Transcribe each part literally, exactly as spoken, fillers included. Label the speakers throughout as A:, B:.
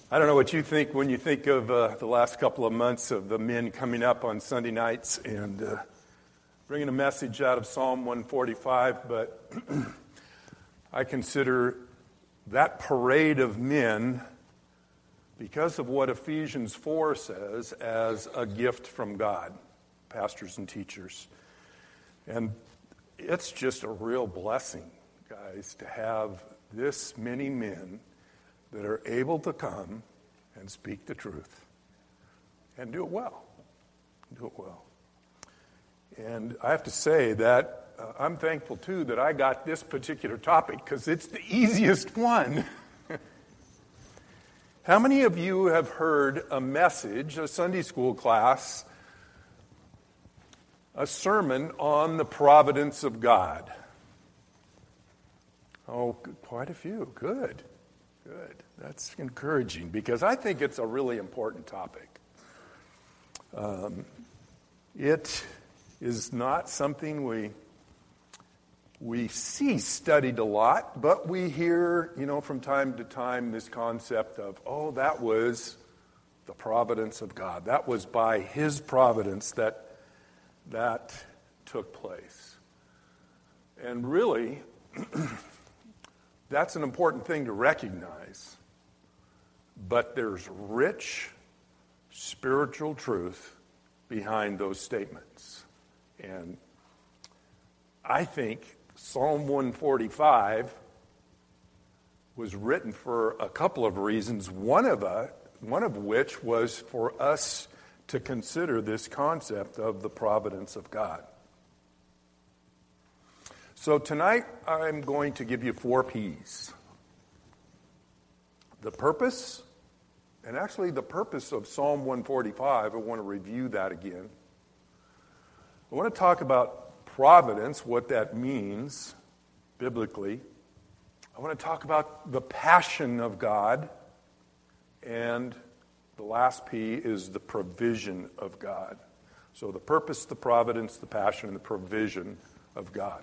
A: I don't know what you think when you think of uh, the last couple of months of the men coming up on Sunday nights and uh, bringing a message out of Psalm one forty-five, but I consider that parade of men, because of what Ephesians four says, as a gift from God, pastors and teachers. And it's just a real blessing, guys, to have this many men that are able to come and speak the truth and do it well. Do it well. And I have to say that uh, I'm thankful, too, that I got this particular topic because it's the easiest one. How many of you have heard a message, a Sunday school class, a sermon on the providence of God? Oh, quite a few. Good. Good. That's encouraging because I think it's a really important topic. Um, it is not something we we see studied a lot, but we hear, you know, from time to time this concept of, oh, that was the providence of God. That was by His providence that that took place. And really, that's an important thing to recognize. But there's rich spiritual truth behind those statements. And I think Psalm one forty-five was written for a couple of reasons, one of, a, one of which was for us to consider this concept of the providence of God. So tonight, I'm going to give you four P's. The purpose, and actually the purpose of Psalm one forty-five, I want to review that again. I want to talk about providence, what that means biblically. I want to talk about the passion of God, and the last P is the provision of God. So the purpose, the providence, the passion, and the provision of God.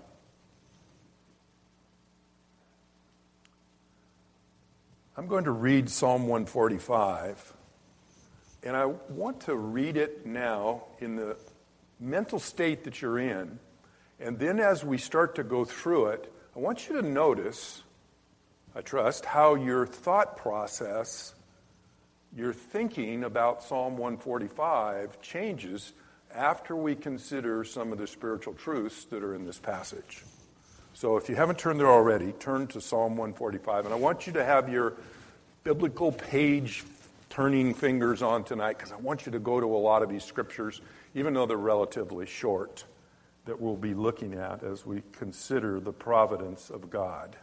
A: I'm going to read Psalm one forty-five, and I want to read it now in the mental state that you're in, and then as we start to go through it, I want you to notice, I trust, how your thought process, your thinking about Psalm one forty-five changes after we consider some of the spiritual truths that are in this passage. So if you haven't turned there already, turn to Psalm one forty-five. And I want you to have your biblical page-turning fingers on tonight because I want you to go to a lot of these scriptures, even though they're relatively short, that we'll be looking at as we consider the providence of God.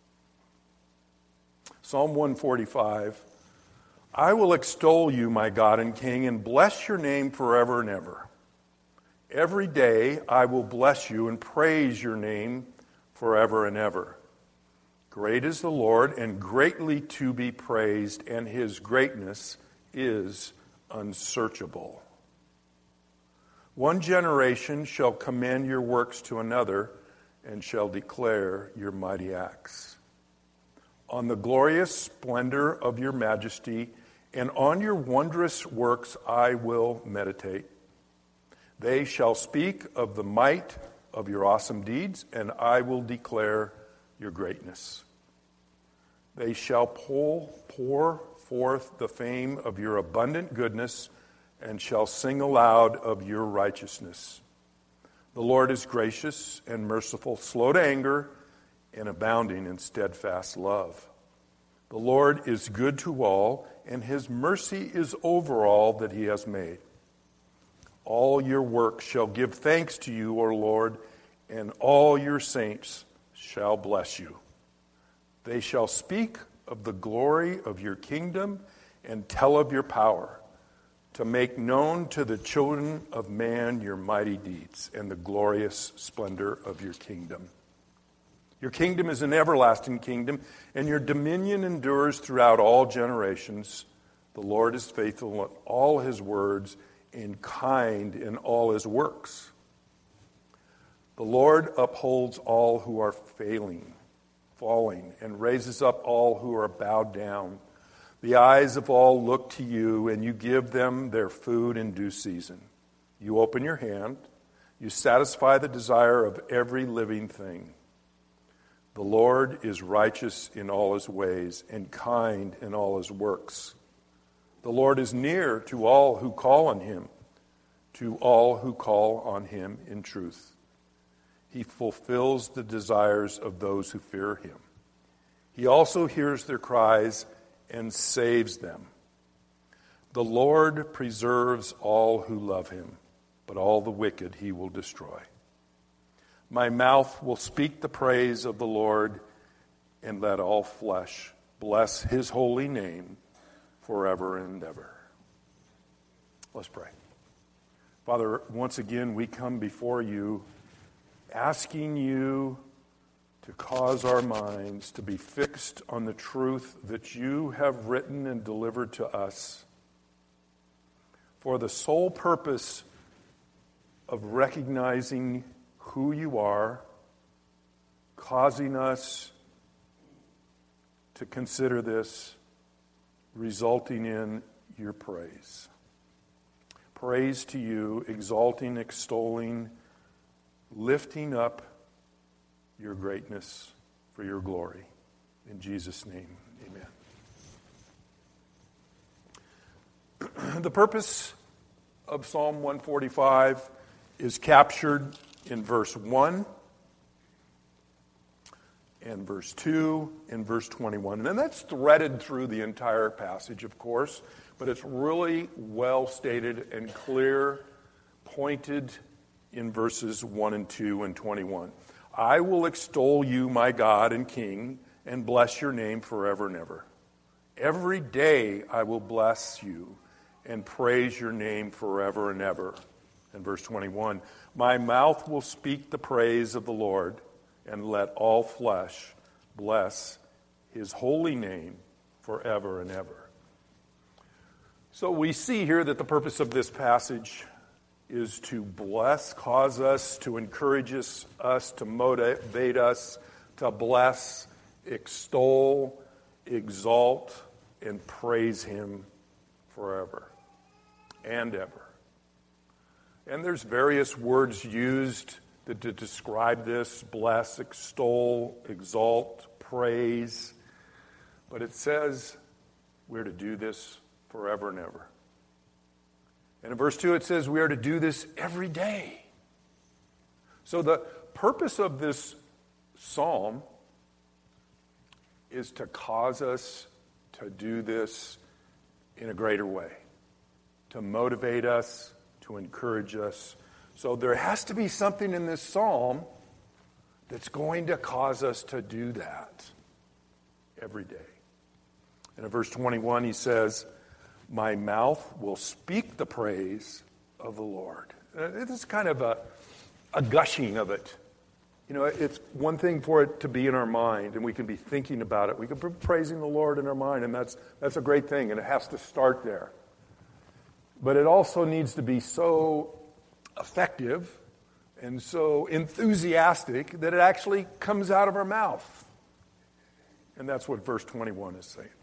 A: Psalm one forty-five, I will extol you, my God and King, and bless your name forever and ever. Every day I will bless you and praise your name forever and ever. Great is the Lord, and greatly to be praised, and his greatness is unsearchable. One generation shall commend your works to another, and shall declare your mighty acts. On the glorious splendor of your majesty, and on your wondrous works I will meditate. They shall speak of the might of your awesome deeds, and I will declare your greatness. They shall pour, pour forth the fame of your abundant goodness, and shall sing aloud of your righteousness. The Lord is gracious and merciful, slow to anger, and abounding in steadfast love. The Lord is good to all, and his mercy is over all that he has made. All your works shall give thanks to you, O Lord, and all your saints shall bless you. They shall speak of the glory of your kingdom and tell of your power, to make known to the children of man your mighty deeds and the glorious splendor of your kingdom. Your kingdom is an everlasting kingdom, and your dominion endures throughout all generations. The Lord is faithful in all his words and kind in all his works. The Lord upholds all who are failing, falling, and raises up all who are bowed down. The eyes of all look to you, and you give them their food in due season. You open your hand. You satisfy the desire of every living thing. The Lord is righteous in all his ways and kind in all his works. The Lord is near to all who call on him, to all who call on him in truth. He fulfills the desires of those who fear him. He also hears their cries and saves them. The Lord preserves all who love him, but all the wicked he will destroy. My mouth will speak the praise of the Lord, and let all flesh bless his holy name forever and ever. Let's pray. Father, once again we come before you asking you to cause our minds to be fixed on the truth that you have written and delivered to us for the sole purpose of recognizing who you are, causing us to consider this, resulting in your praise. Praise to you, exalting, extolling, lifting up your greatness for your glory. In Jesus' name, amen. The purpose of Psalm one forty-five is captured in verse one and verse two and verse twenty-one. And that's threaded through the entire passage, of course, but it's really well stated and clear, pointed in verses one and two and twenty-one. I will extol you, my God and King, and bless your name forever and ever. Every day I will bless you and praise your name forever and ever. In verse twenty-one, my mouth will speak the praise of the Lord, and let all flesh bless his holy name forever and ever. So we see here that the purpose of this passage is to bless, cause us, to encourage us, us, to motivate us, to bless, extol, exalt, and praise him forever and ever. And there's various words used to, to describe this: bless, extol, exalt, praise. But it says we're to do this forever and ever. And in verse two it says we are to do this every day. So the purpose of this psalm is to cause us to do this in a greater way, to motivate us, to encourage us. So there has to be something in this psalm that's going to cause us to do that every day. And in verse twenty-one he says, my mouth will speak the praise of the Lord. It is kind of a, a gushing of it. You know, it's one thing for it to be in our mind, and we can be thinking about it. We can be praising the Lord in our mind, and that's that's a great thing, and it has to start there. But it also needs to be so effective and so enthusiastic that it actually comes out of our mouth. And that's what verse twenty-one is saying.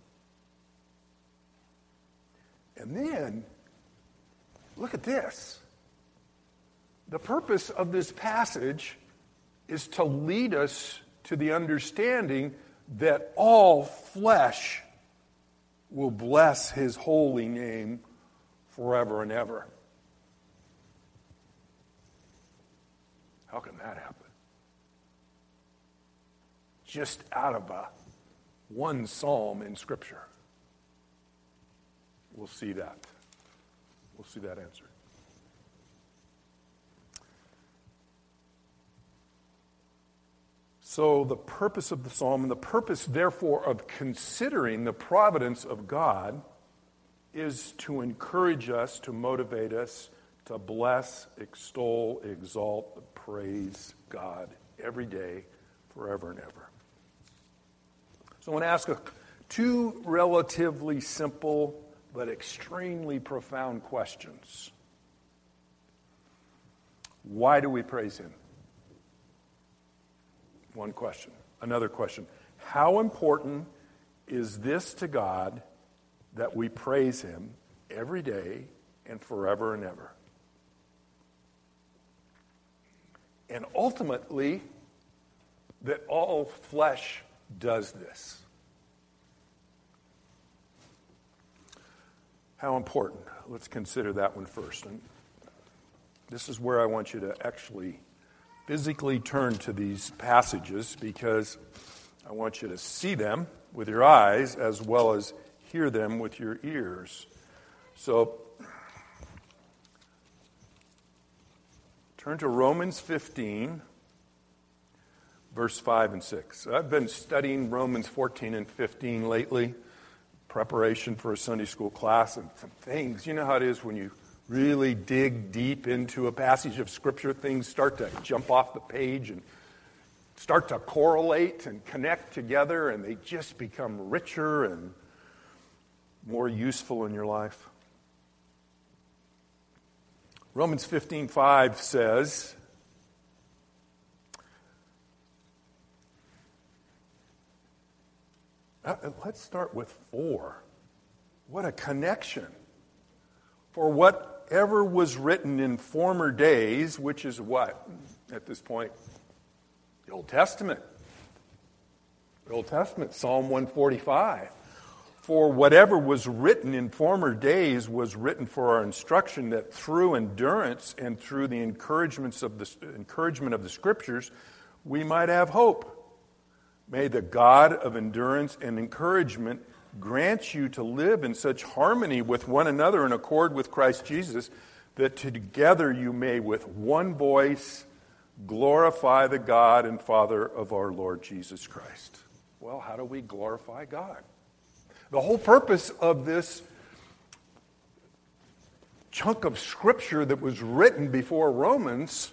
A: And then, look at this. The purpose of this passage is to lead us to the understanding that all flesh will bless his holy name forever and ever. How can that happen? Just out of a one psalm in Scripture. We'll see that. We'll see that answer. So the purpose of the psalm, and the purpose, therefore, of considering the providence of God is to encourage us, to motivate us, to bless, extol, exalt, praise God every day, forever and ever. So I want to ask a, two relatively simple but extremely profound questions. Why do we praise him? One question. Another question. How important is this to God that we praise him every day and forever and ever. And ultimately, that all flesh does this. How important? Let's consider that one first. And this is where I want you to actually physically turn to these passages, because I want you to see them with your eyes as well as hear them with your ears. So, turn to Romans fifteen, verse five and six. I've been studying Romans fourteen and fifteen lately, preparation for a Sunday school class, and some things. You know how it is when you really dig deep into a passage of Scripture, things start to jump off the page and start to correlate and connect together, and they just become richer and more useful in your life. Romans fifteen five says, uh, let's start with four. What a connection. For whatever was written in former days, which is what, at this point? The Old Testament. The Old Testament, Psalm one forty-five. For whatever was written in former days was written for our instruction, that through endurance and through the encouragements of the encouragement of the Scriptures, we might have hope. May the God of endurance and encouragement grant you to live in such harmony with one another in accord with Christ Jesus, that together you may with one voice glorify the God and Father of our Lord Jesus Christ. Well, how do we glorify God? The whole purpose of this chunk of Scripture that was written before Romans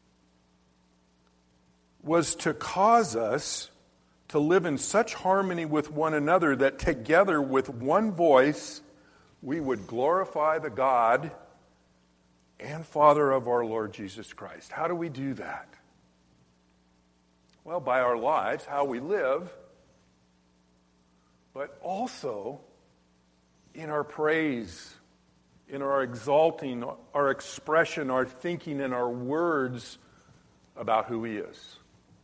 A: was to cause us to live in such harmony with one another that together with one voice we would glorify the God and Father of our Lord Jesus Christ. How do we do that? Well, by our lives, how we live, but also in our praise, in our exalting, our expression, our thinking, and our words about who he is.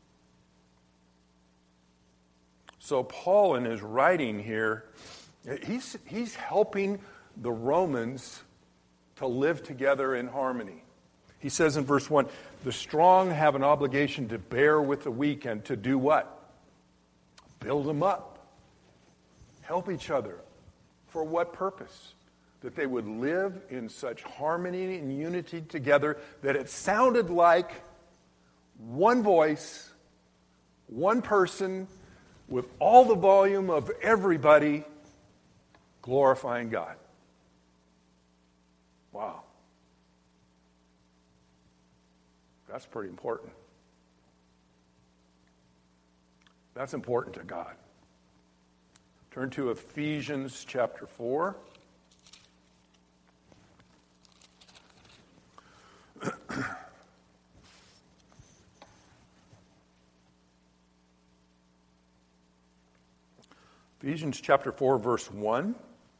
A: So Paul, in his writing here, he's, he's helping the Romans to live together in harmony. He says in verse one, the strong have an obligation to bear with the weak and to do what? Build them up. Help each other. For what purpose? That they would live in such harmony and unity together that it sounded like one voice, one person, with all the volume of everybody glorifying God. Wow. That's pretty important. That's important to God. Turn to Ephesians chapter four. Ephesians chapter four, verse one.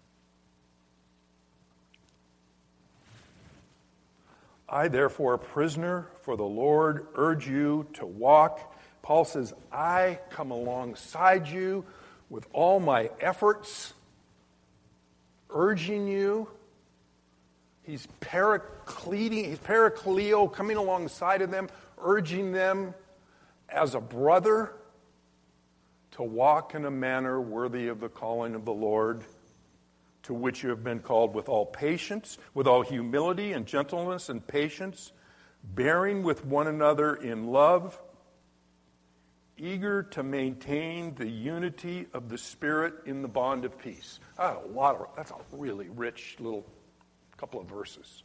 A: I, therefore, a prisoner for the Lord, urge you to walk. Paul says, I come alongside you with all my efforts, urging you. He's paracleting, he's parakleo, coming alongside of them, urging them as a brother to walk in a manner worthy of the calling of the Lord, to which you have been called, with all patience, with all humility and gentleness and patience, bearing with one another in love, eager to maintain the unity of the Spirit in the bond of peace. That's a lot of, that's a really rich little couple of verses.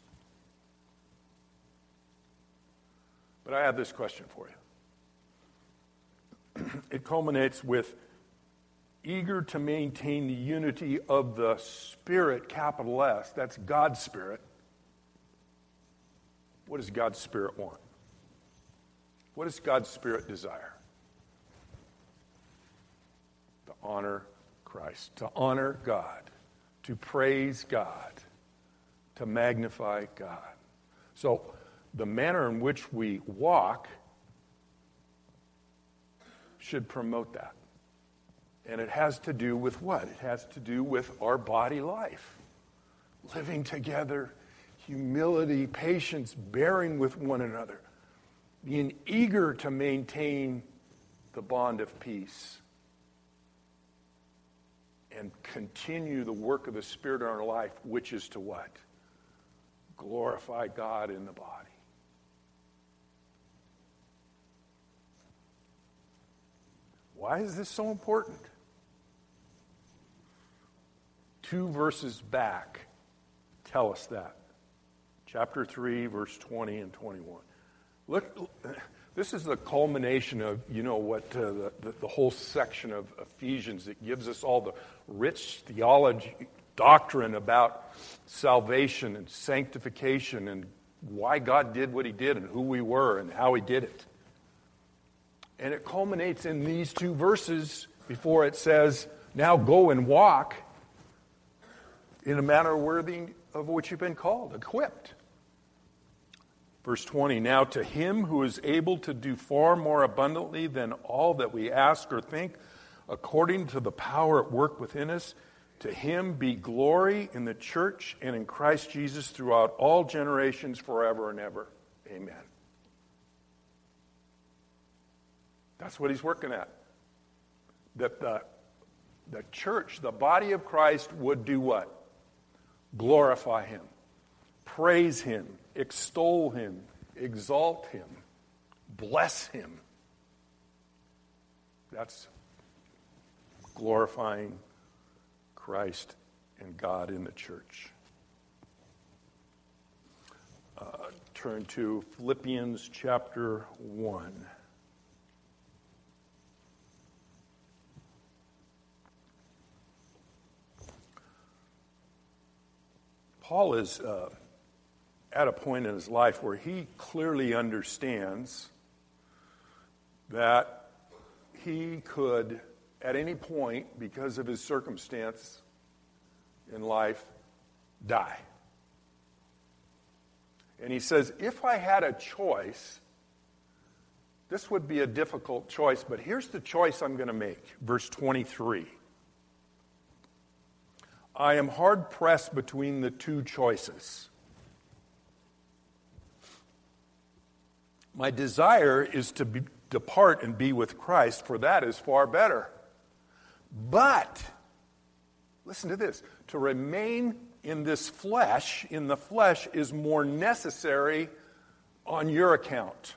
A: But I have this question for you. It culminates with eager to maintain the unity of the Spirit, capital S. That's God's Spirit. What does God's Spirit want? What does God's Spirit desire? To honor Christ, to honor God, to praise God, to magnify God. So the manner in which we walk should promote that. And it has to do with what? It has to do with our body life. Living together, humility, patience, bearing with one another, being eager to maintain the bond of peace, and continue the work of the Spirit in our life, which is to what? Glorify God in the body. Why is this so important? Two verses back tell us that. Chapter three, verse twenty and twenty-one. Look, this is the culmination of, you know, what uh, the, the, the whole section of Ephesians that gives us all the rich theology, doctrine about salvation and sanctification and why God did what he did and who we were and how he did it. And it culminates in these two verses before it says, now go and walk in a manner worthy of which you've been called, equipped. Verse twenty, now to him who is able to do far more abundantly than all that we ask or think, according to the power at work within us, to him be glory in the church and in Christ Jesus throughout all generations, forever and ever. Amen. That's what he's working at. That the, the church, the body of Christ, would do what? Glorify him, praise him, extol him, exalt him, bless him. That's glorifying Christ and God in the church. Uh, turn to Philippians chapter one. Paul is uh, at a point in his life where he clearly understands that he could, at any point, because of his circumstance in life, die. And he says, if I had a choice, this would be a difficult choice, but here's the choice I'm going to make. Verse twenty-three. I am hard-pressed between the two choices. My desire is to be, depart and be with Christ, for that is far better. But, listen to this, to remain in this flesh, in the flesh, is more necessary on your account.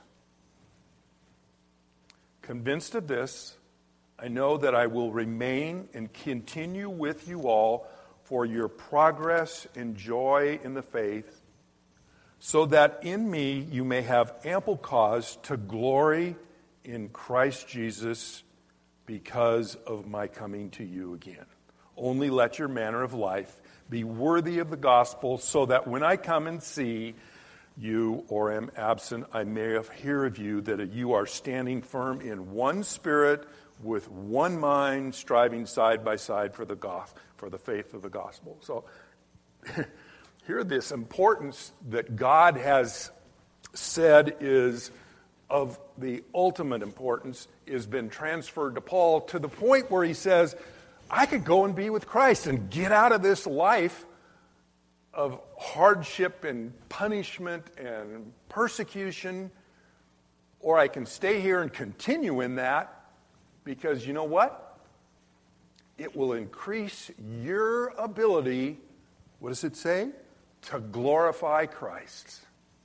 A: Convinced of this, I know that I will remain and continue with you all for your progress and joy in the faith, so that in me you may have ample cause to glory in Christ Jesus because of my coming to you again. Only let your manner of life be worthy of the gospel, so that when I come and see you or am absent, I may hear of you that you are standing firm in one spirit, with one mind, striving side by side for the gospel, for the faith of the gospel. So here, this importance that God has said is of the ultimate importance has been transferred to Paul, to the point where he says, I could go and be with Christ and get out of this life of hardship and punishment and persecution, or I can stay here and continue in that, because you know what? It will increase your ability, what does it say? To glorify Christ.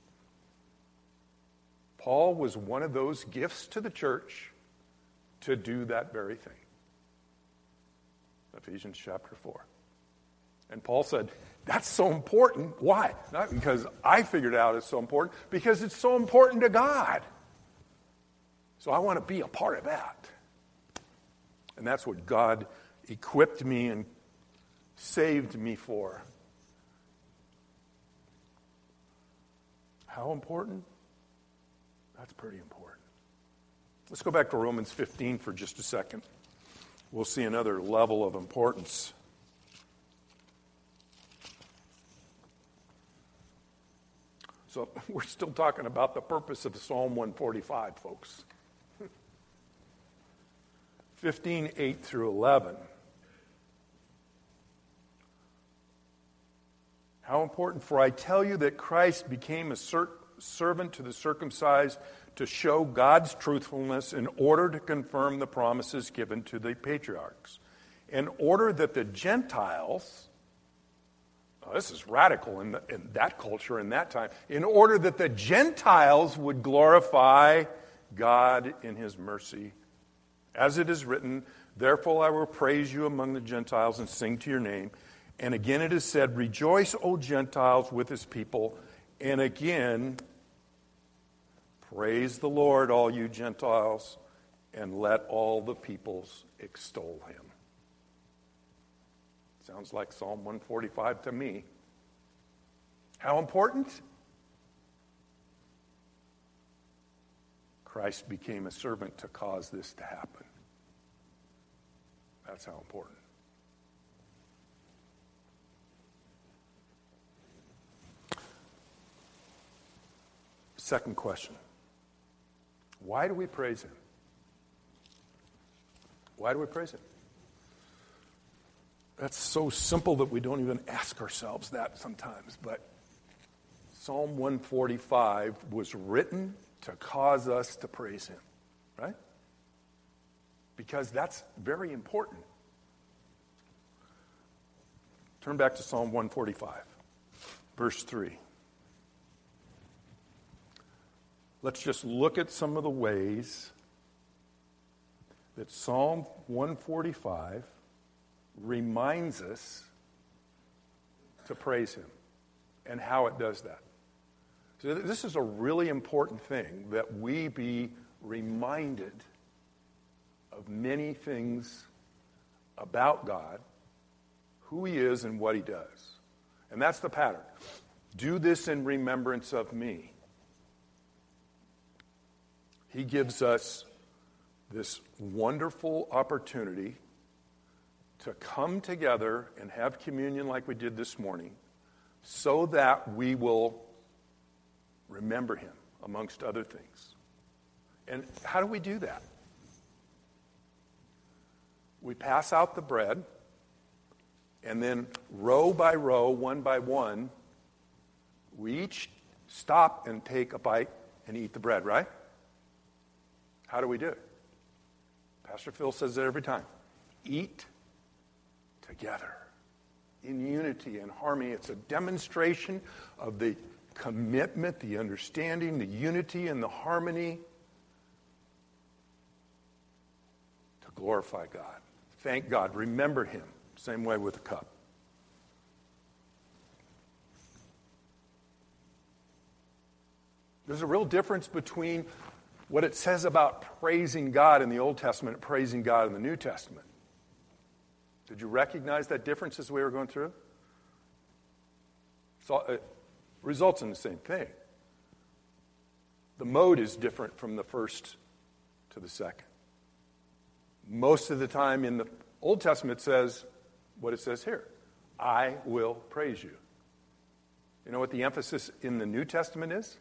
A: Paul was one of those gifts to the church to do that very thing. Ephesians chapter four. And Paul said, that's so important. Why? Not because I figured out it's so important, because it's so important to God. So I want to be a part of that. And that's what God equipped me and saved me for. How important? That's pretty important. Let's go back to Romans fifteen for just a second. We'll see another level of importance. So we're still talking about the purpose of Psalm one forty-five, folks. fifteen, eight through eleven. How important, for I tell you that Christ became a ser- servant to the circumcised to show God's truthfulness in order to confirm the promises given to the patriarchs, in order that the Gentiles, oh, this is radical in, the, in that culture, in that time, in order that the Gentiles would glorify God in his mercy. As it is written, therefore I will praise you among the Gentiles and sing to your name. And again it is said, rejoice, O Gentiles, with his people. And again, praise the Lord, all you Gentiles, and let all the peoples extol him. Sounds like Psalm one forty-five to me. How important? Christ became a servant to cause this to happen. That's how important. Second question. Why do we praise him? Why do we praise him? That's so simple that we don't even ask ourselves that sometimes. But Psalm one forty-five was written to cause us to praise him, right? Because that's very important. Turn back to Psalm one forty-five, verse three. Let's just look at some of the ways that Psalm one forty-five reminds us to praise him and how it does that. So this is a really important thing, that we be reminded of many things about God, who he is and what he does. And that's the pattern. Do this in remembrance of me. He gives us this wonderful opportunity to come together and have communion like we did this morning, so that we will remember him, amongst other things. And how do we do that? We pass out the bread, and then row by row, one by one, we each stop and take a bite and eat the bread, right? How do we do it? Pastor Phil says it every time. Eat together in unity and harmony. It's a demonstration of the commitment, the understanding, the unity and the harmony to glorify God. Thank God. Remember him. Same way with the cup. There's a real difference between what it says about praising God in the Old Testament and praising God in the New Testament. Did you recognize that difference as we were going through? So it results in the same thing. The mode is different from the first to the second. Most of the time in the Old Testament it says what it says here. I will praise you. You know what the emphasis in the New Testament is?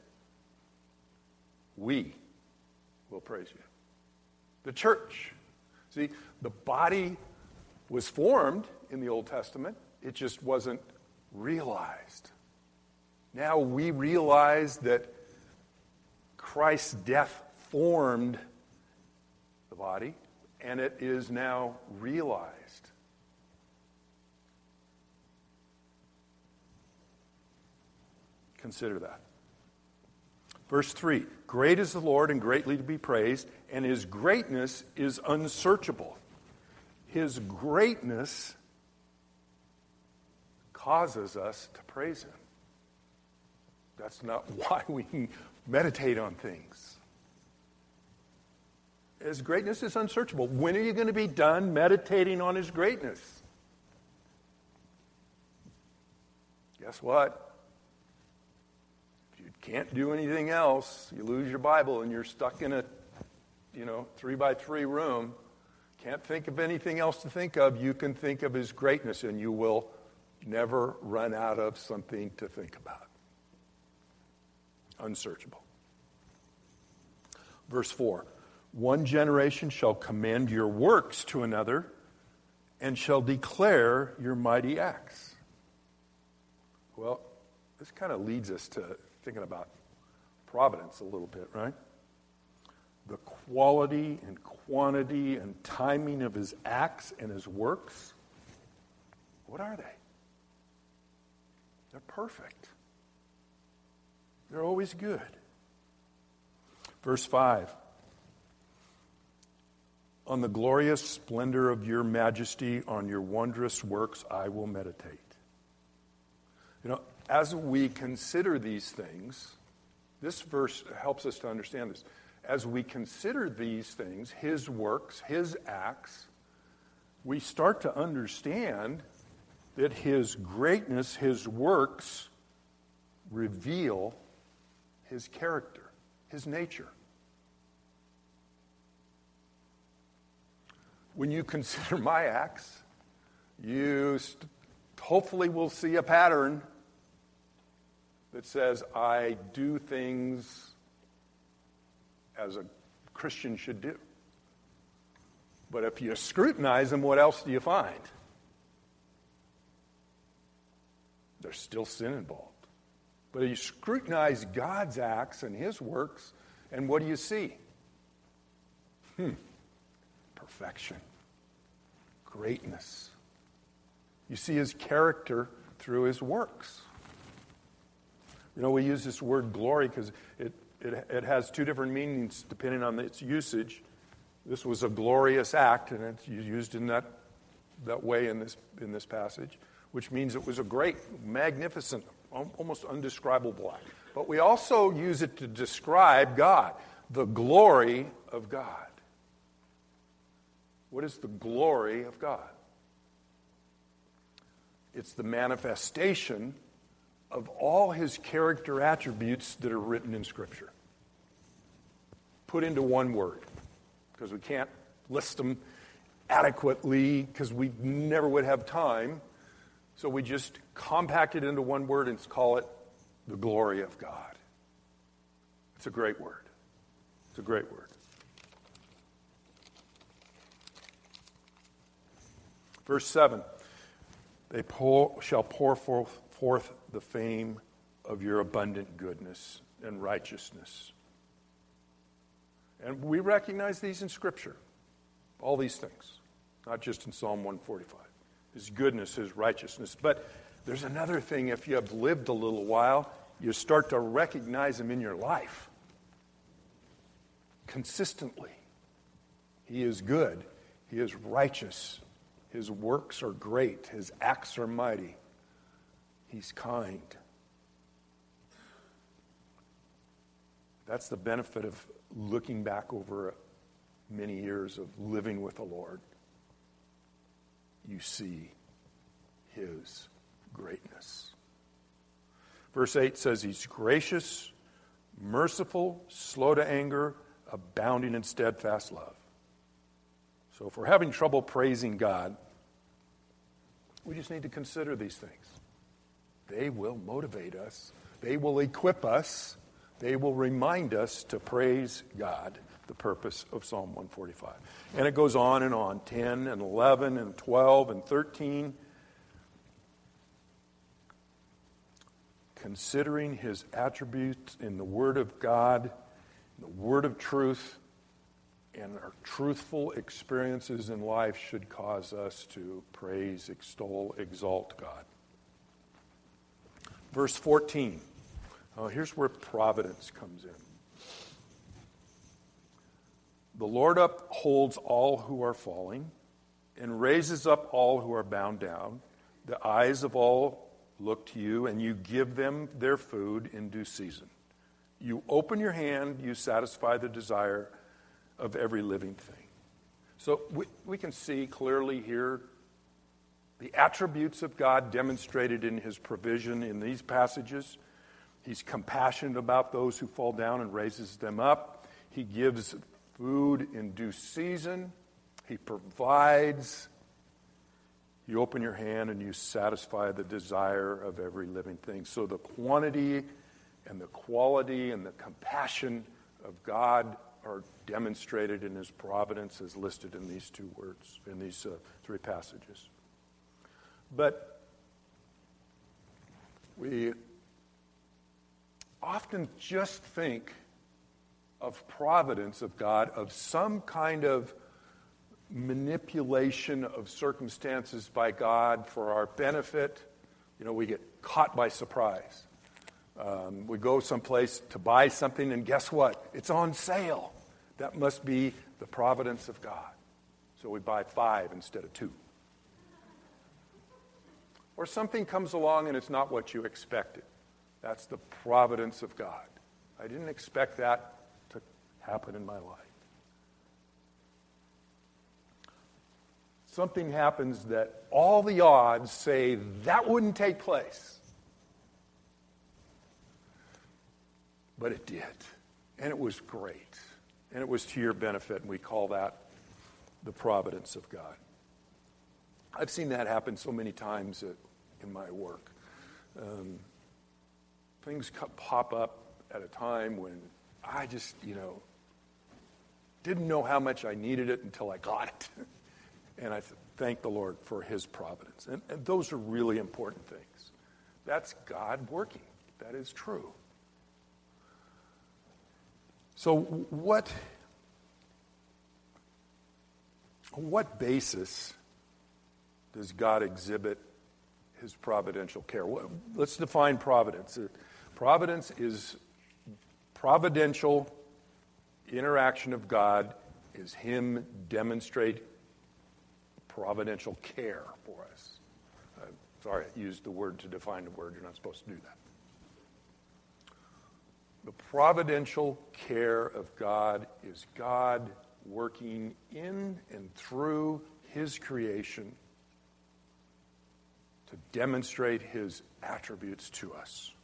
A: We will praise you. The church. See, the body was formed in the Old Testament. It just wasn't realized. Now we realize that Christ's death formed the body, and it is now realized. Consider that. Verse three, great is the Lord and greatly to be praised, and his greatness is unsearchable. His greatness causes us to praise him. That's not why we meditate on things. His greatness is unsearchable. When are you going to be done meditating on his greatness? Guess what? If you can't do anything else, you lose your Bible and you're stuck in a, you know, three by three room, can't think of anything else to think of, you can think of his greatness and you will never run out of something to think about. unsearchable. Verse four, one generation shall commend your works to another and shall declare your mighty acts. Well, this kind of leads us to thinking about providence a little bit, right? The quality and quantity and timing of his acts and his works, what are they? They're perfect. They're always good. Verse five, on the glorious splendor of your majesty, on your wondrous works I will meditate. You know, as we consider these things, this verse helps us to understand this. As we consider these things, his works, his acts, we start to understand that his greatness, his works, reveal his character, his nature. When you consider my acts, you st- hopefully will see a pattern that says, I do things as a Christian should do. But if you scrutinize them, what else do you find? There's still sin involved. But you scrutinize God's acts and his works, and what do you see? Hmm. Perfection. Greatness. You see his character through his works. You know, we use this word glory because it, it, it has two different meanings depending on its usage. This was a glorious act, and it's used in that, that way in this, in this passage, which means it was a great, magnificent, almost undescribable act. But we also use it to describe God, the glory of God. What is the glory of God? It's the manifestation of all his character attributes that are written in Scripture. Put into one word, because we can't list them adequately, because we never would have time. So we just compact it into one word and call it the glory of God. It's a great word. It's a great word. Verse seven, they pour, shall pour forth, forth the fame of your abundant goodness and righteousness. And we recognize these in Scripture, all these things, not just in Psalm one forty-five. His goodness, his righteousness. But there's another thing, if you have lived a little while, you start to recognize him in your life. Consistently. He is good. He is righteous. His works are great. His acts are mighty. He's kind. That's the benefit of looking back over many years of living with the Lord. You see his greatness. Verse eight says he's gracious, merciful, slow to anger, abounding in steadfast love. So if we're having trouble praising God, we just need to consider these things. They will motivate us. They will equip us. They will remind us to praise God, the purpose of Psalm one forty-five. And it goes on and on, ten and eleven and twelve and thirteen. Considering his attributes in the Word of God, the Word of truth, and our truthful experiences in life should cause us to praise, extol, exalt God. Verse fourteen. Oh, here's where providence comes in. The Lord upholds all who are falling and raises up all who are bound down. The eyes of all look to you, and you give them their food in due season. You open your hand, you satisfy the desire of every living thing. So we, we can see clearly here the attributes of God demonstrated in his provision in these passages. He's compassionate about those who fall down and raises them up. He gives food in due season. He provides. You open your hand and you satisfy the desire of every living thing. So the quantity and the quality and the compassion of God are demonstrated in his providence as listed in these two words, in these uh, three passages. But we often just think of providence of God, of some kind of manipulation of circumstances by God for our benefit. You know, we get caught by surprise. Um, we go someplace to buy something, and guess what? It's on sale. That must be the providence of God. So we buy five instead of two. Or something comes along and it's not what you expected. That's the providence of God. I didn't expect that to happen in my life. Something happens that all the odds say that wouldn't take place. But it did. And it was great. And it was to your benefit, and we call that the providence of God. I've seen that happen so many times at, in my work. Um, things pop up at a time when I just, you know, didn't know how much I needed it until I got it. And I thank the Lord for his providence. And, and those are really important things. That's God working. That is true. So what, what basis does God exhibit his providential care? Let's define providence. Providence is providential interaction of God is him demonstrate providential care for us. Uh, sorry, I used the word to define the word. You're not supposed to do that. The providential care of God is God working in and through his creation to demonstrate his attributes to us.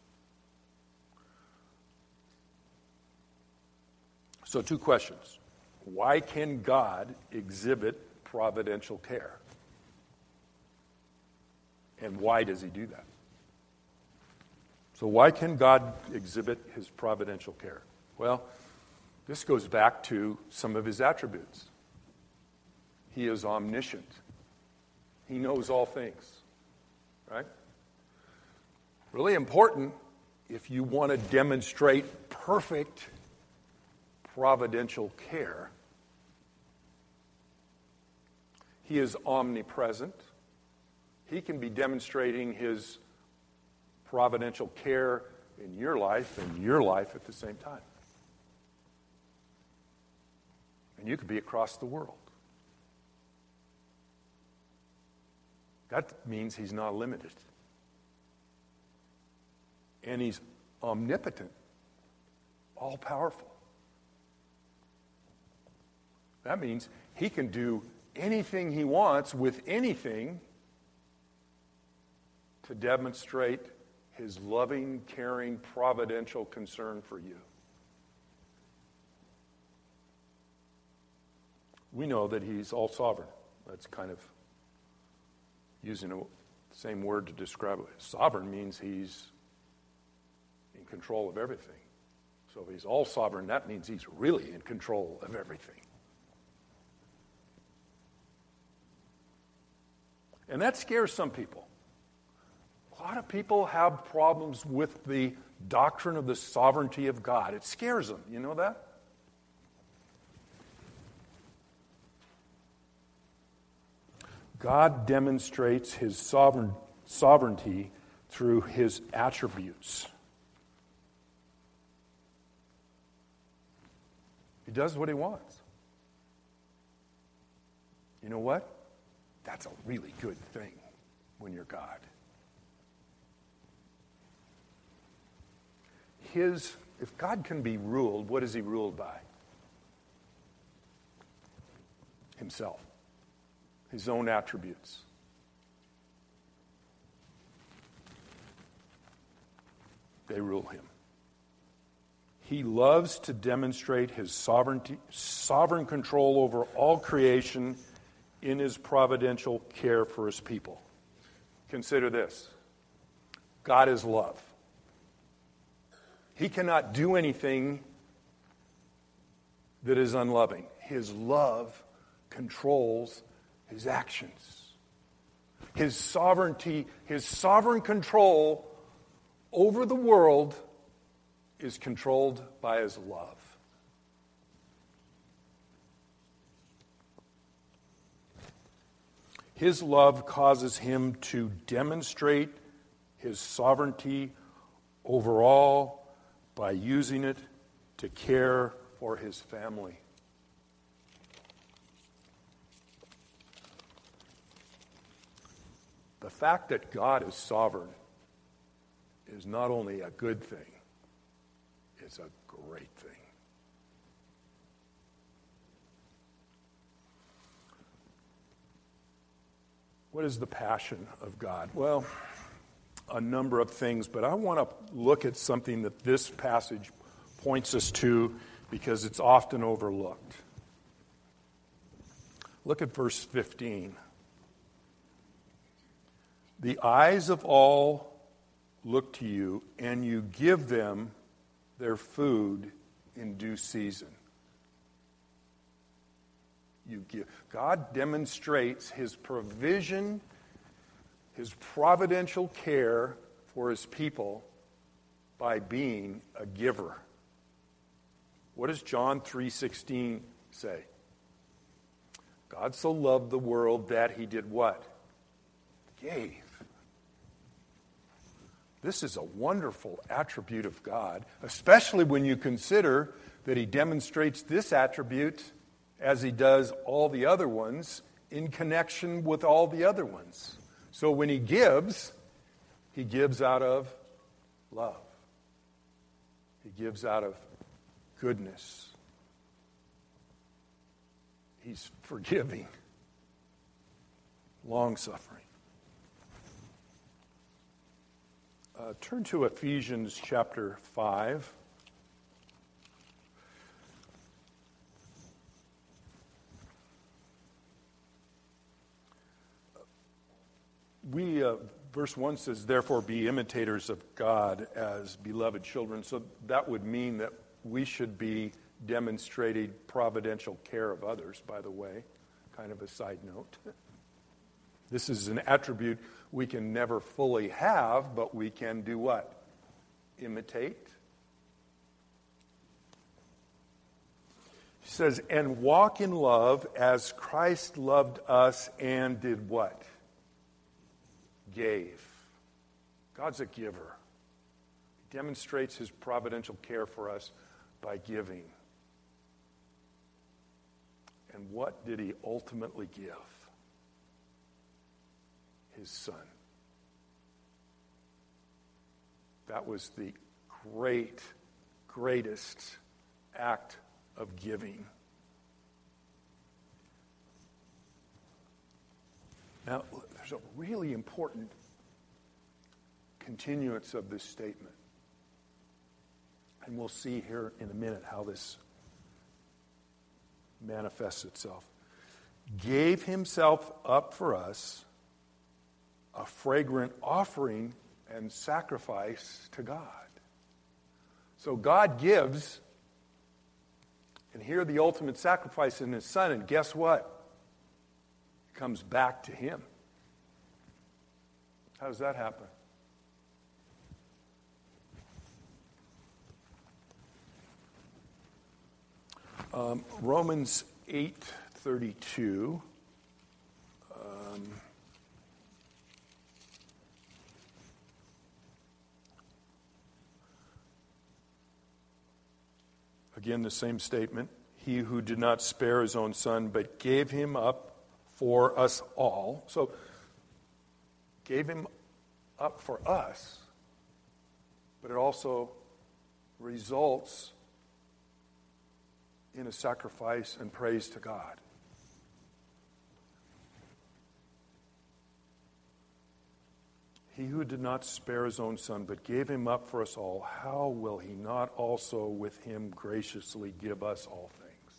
A: So two questions. Why can God exhibit providential care? And why does he do that? So why can God exhibit his providential care? Well, this goes back to some of his attributes. He is omniscient. He knows all things, right? Really important if you want to demonstrate perfect providential care. He is omnipresent. He can be demonstrating his providential care in your life and your life at the same time. And you could be across the world. That means he's not limited. And he's omnipotent, all-powerful. That means he can do anything he wants with anything to demonstrate his loving, caring, providential concern for you. We know that he's all sovereign. That's kind of using the same word to describe it. Sovereign means he's in control of everything. So if he's all sovereign, that means he's really in control of everything. And that scares some people. A lot of people have problems with the doctrine of the sovereignty of God. It scares them. You know that? God demonstrates his sovereign, sovereignty through his attributes. He does what he wants. You know what? That's a really good thing when you're God. His, if God can be ruled, what is he ruled by? Himself. His own attributes. They rule him. He loves to demonstrate his sovereignty, sovereign control over all creation in his providential care for his people. Consider this. God is love. He cannot do anything that is unloving. His love controls his actions. His sovereignty, his sovereign control over the world is controlled by his love. His love causes him to demonstrate his sovereignty over all by using it to care for his family. The fact that God is sovereign is not only a good thing, it's a great thing. What is the passion of God? Well, a number of things, but I want to look at something that this passage points us to because it's often overlooked. Look at verse fifteen. The eyes of all look to you, and you give them their food in due season. You give. God demonstrates his provision, his providential care for his people by being a giver. What does John three sixteen say? God so loved the world that he did what? Gave. This is a wonderful attribute of God, especially when you consider that he demonstrates this attribute as he does all the other ones in connection with all the other ones. So when he gives, he gives out of love. He gives out of goodness. He's forgiving, long-suffering. Uh, turn to Ephesians chapter five. We, uh, verse one says, therefore be imitators of God as beloved children. So that would mean that we should be demonstrating providential care of others, by the way. Kind of a side note. This is an attribute we can never fully have, but we can do what? Imitate. He says, and walk in love as Christ loved us and did what? Gave. God's a giver. He demonstrates his providential care for us by giving. And what did he ultimately give? His Son. That was the great, greatest act of giving. Now, there's a really important continuance of this statement. And we'll see here in a minute how this manifests itself. Gave himself up for us, a fragrant offering and sacrifice to God. So God gives, and here the ultimate sacrifice in his Son, and guess what? It comes back to him. How does that happen? Um, Romans eight thirty-two. Um, again, the same statement. He who did not spare his own Son, but gave him up for us all. So, gave him up for us, but it also results in a sacrifice and praise to God. He who did not spare his own Son, but gave him up for us all, how will he not also with him graciously give us all things?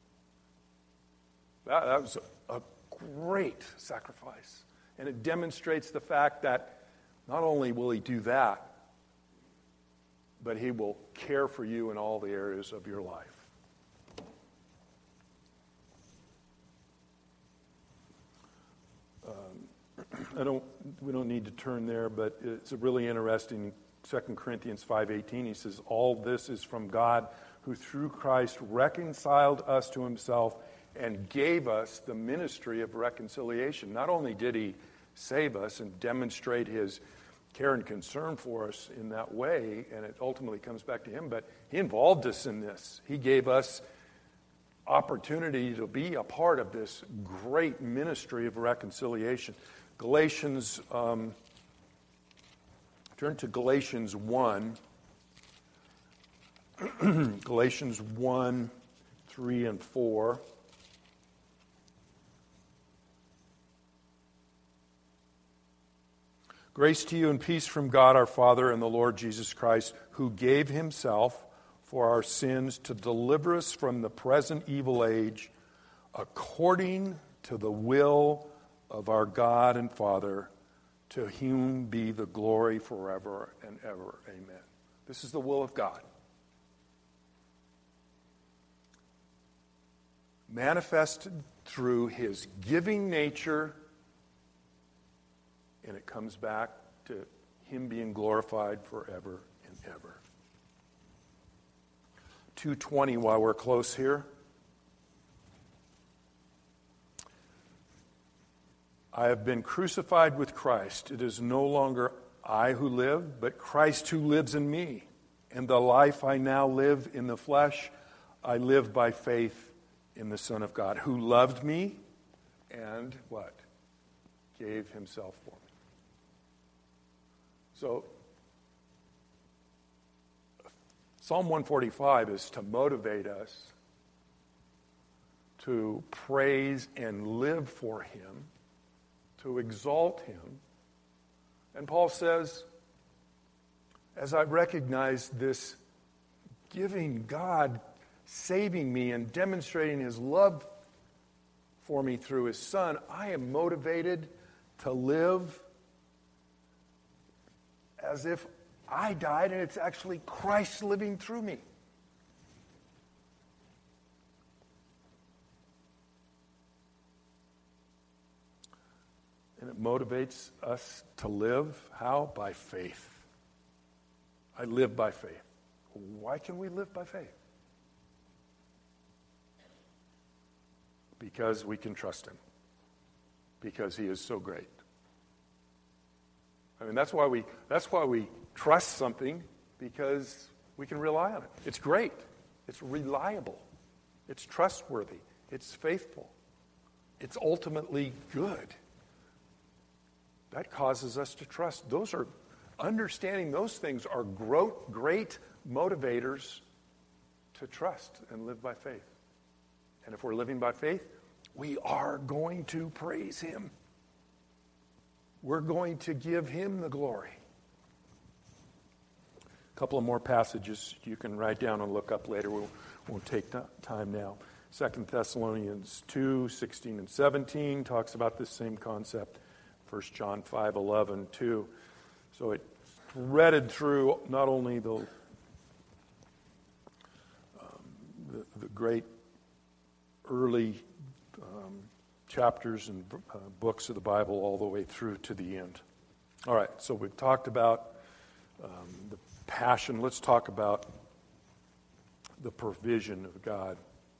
A: That, that was a, a great sacrifice. And it demonstrates the fact that not only will he do that, but he will care for you in all the areas of your life. I don't, we don't need to turn there, but it's a really interesting, Second Corinthians five eighteen, he says, all this is from God, who through Christ reconciled us to himself and gave us the ministry of reconciliation. Not only did he save us and demonstrate his care and concern for us in that way, and it ultimately comes back to him, but he involved us in this. He gave us opportunity to be a part of this great ministry of reconciliation. Galatians, um, turn to Galatians one. Galatians one, three, and four. Grace to you and peace from God our Father and the Lord Jesus Christ, who gave himself for our sins to deliver us from the present evil age, according to the will of our God and Father, to whom be the glory forever and ever. Amen. This is the will of God. Manifested through his giving nature, and it comes back to him being glorified forever and ever. two twenty while we're close here. I have been crucified with Christ. It is no longer I who live, but Christ who lives in me. And the life I now live in the flesh, I live by faith in the Son of God, who loved me and what? Gave himself for me. So, Psalm one forty-five is to motivate us to praise and live for him, to exalt him. And Paul says, as I recognize this giving God, saving me and demonstrating his love for me through his Son, I am motivated to live as if I died and it's actually Christ living through me. And it motivates us to live, how? By faith. I live by faith. Why can we live by faith? Because we can trust him. Because he is so great. I mean, that's why we that's why we trust something, because we can rely on it. It's great. It's reliable. It's trustworthy. It's faithful. It's ultimately good. That causes us to trust. Those are, understanding those things are gro- great motivators to trust and live by faith. And if we're living by faith, we are going to praise him. We're going to give him the glory. A couple of more passages you can write down and look up later. We won't take time now. Second Thessalonians two, sixteen and seventeen talks about this same concept. First John five, eleven, too. So it threaded through not only the, um, the, the great early um, chapters and uh, books of the Bible all the way through to the end. All right, so we've talked about um, the passion. Let's talk about the provision of God.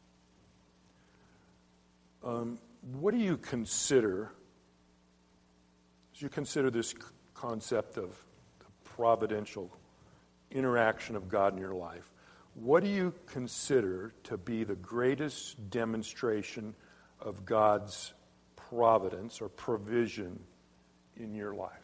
A: Um, what do you consider, as you consider this concept of the providential interaction of God in your life, what do you consider to be the greatest demonstration of God's providence or provision in your life?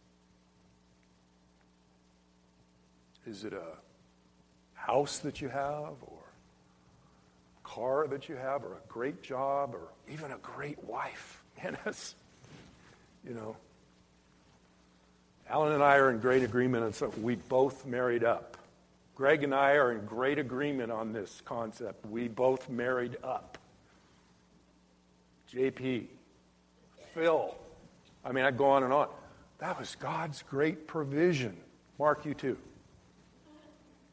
A: Is it a house that you have, or a car that you have, or a great job, or even a great wife? And it's, you know, Alan and I are in great agreement, and so we both married up. Greg and I are in great agreement on this concept. We both married up. J P, Phil, I mean, I go on and on. That was God's great provision. Mark, you too.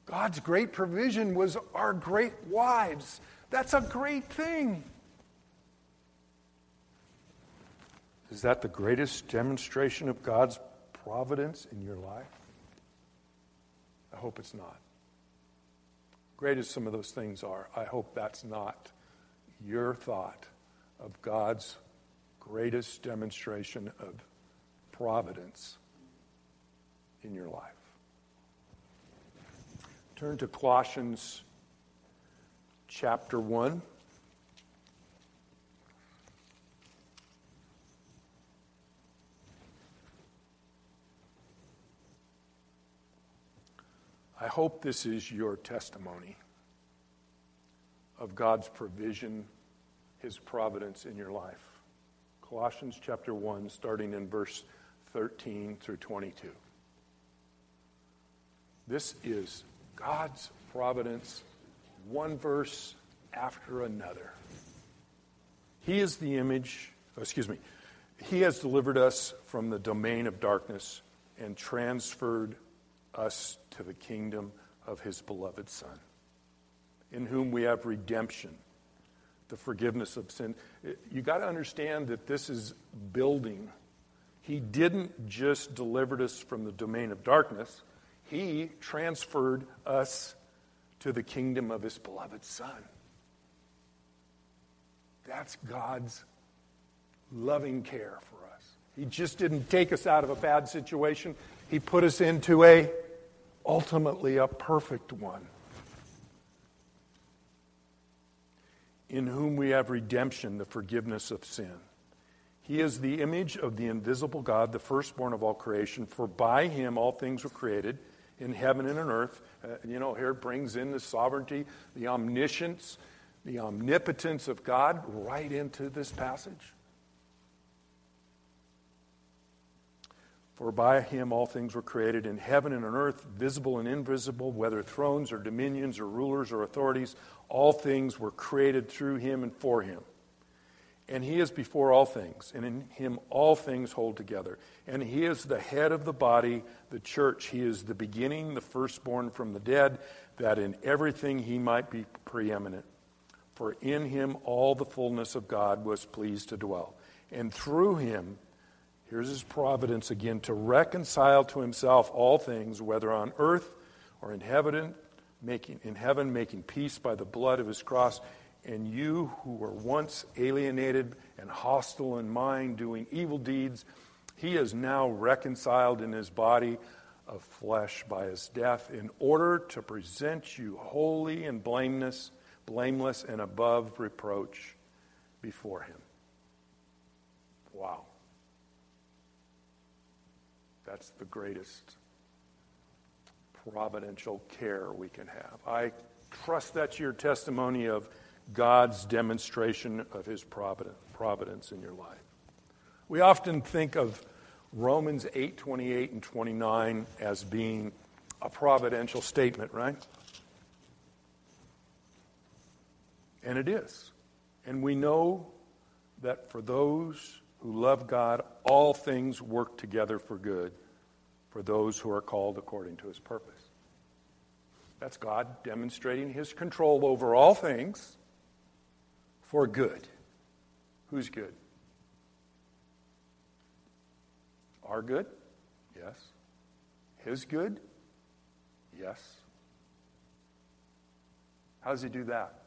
A: God's great provision was our great wives. That's a great thing. Is that the greatest demonstration of God's providence in your life? I hope it's not. Great as some of those things are, I hope that's not your thought of God's greatest demonstration of providence in your life. Turn to Colossians chapter one. I hope this is your testimony of God's provision, His providence in your life. Colossians chapter one, starting in verse thirteen through twenty-two. This is God's providence, one verse after another. He is the image, oh, excuse me, He has delivered us from the domain of darkness and transferred us to the kingdom of His beloved Son, in whom we have redemption, the forgiveness of sin. You got to understand that this is building. He didn't just deliver us from the domain of darkness. He transferred us to the kingdom of His beloved Son. That's God's loving care for us. He just didn't take us out of a bad situation. He put us into a, ultimately, a perfect one. In whom we have redemption, the forgiveness of sin. He is the image of the invisible God, the firstborn of all creation. For by Him all things were created, in heaven and on earth. Uh, you know, here it brings in the sovereignty, the omniscience, the omnipotence of God right into this passage. For by Him all things were created in heaven and on earth, visible and invisible, whether thrones or dominions or rulers or authorities, all things were created through Him and for Him. And He is before all things, and in Him all things hold together. And He is the head of the body, the church. He is the beginning, the firstborn from the dead, that in everything He might be preeminent. For in Him all the fullness of God was pleased to dwell. And through Him, here's His providence again, to reconcile to Himself all things, whether on earth or in heaven, making in heaven, making peace by the blood of His cross. And you who were once alienated and hostile in mind, doing evil deeds, He is now reconciled in His body of flesh by His death, in order to present you holy and blameless, blameless and above reproach before Him. Wow. That's the greatest providential care we can have. I trust that's your testimony of God's demonstration of His providence in your life. We often think of Romans eight, twenty-eight and twenty-nine as being a providential statement, right? And it is. And we know that for those who love God, all things work together for good, for those who are called according to His purpose. That's God demonstrating His control over all things for good. Who's good? Our good? Yes. His good? Yes. How does He do that?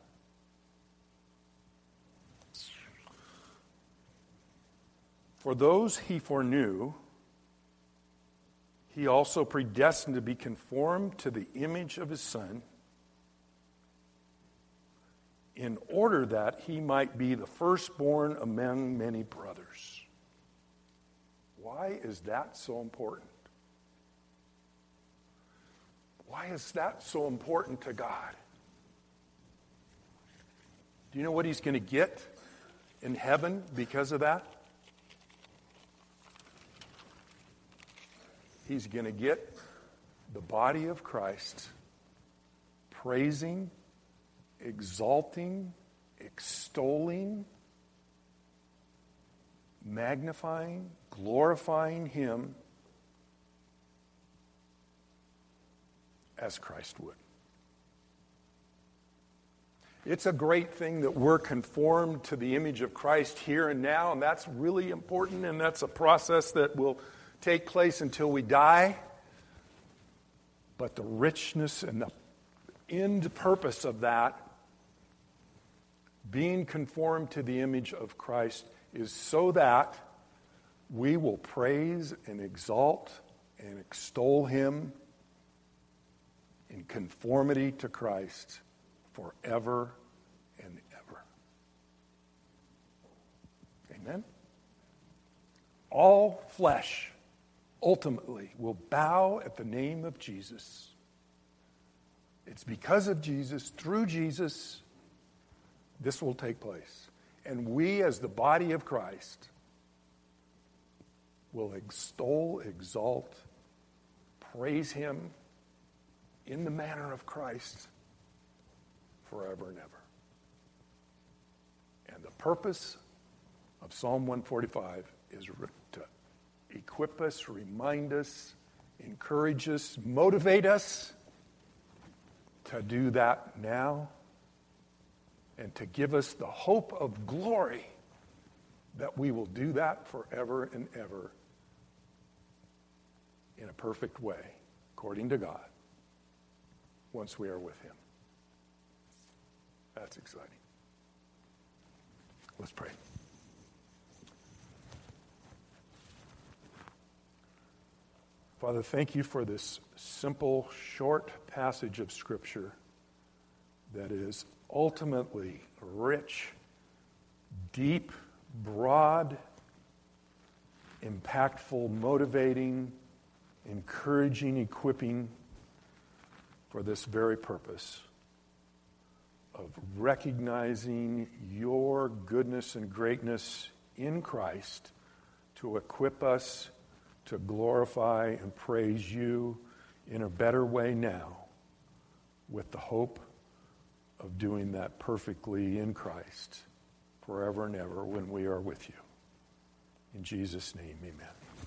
A: For those He foreknew, He also predestined to be conformed to the image of His Son, in order that He might be the firstborn among many brothers. Why is that so important? Why is that so important to God? Do you know what He's going to get in heaven because of that? He's going to get the body of Christ praising, exalting, extolling, magnifying, glorifying Him as Christ would. It's a great thing that we're conformed to the image of Christ here and now, and that's really important, and that's a process that will take place until we die. But the richness and the end purpose of that, being conformed to the image of Christ, is so that we will praise and exalt and extol him in conformity to Christ forever and ever. Amen? All flesh ultimately will bow at the name of Jesus. It's because of Jesus, through Jesus, this will take place. And we, as the body of Christ, will extol, exalt, praise him in the manner of Christ forever and ever. And the purpose of Psalm one forty-five is to equip us, remind us, encourage us, motivate us to do that now, and to give us the hope of glory that we will do that forever and ever in a perfect way, according to God, once we are with him. That's exciting. Let's pray. Father, thank you for this simple, short passage of Scripture that is ultimately rich, deep, broad, impactful, motivating, encouraging, equipping for this very purpose of recognizing your goodness and greatness in Christ to equip us to glorify and praise you in a better way now, with the hope of doing that perfectly in Christ forever and ever when we are with you. In Jesus' name, amen.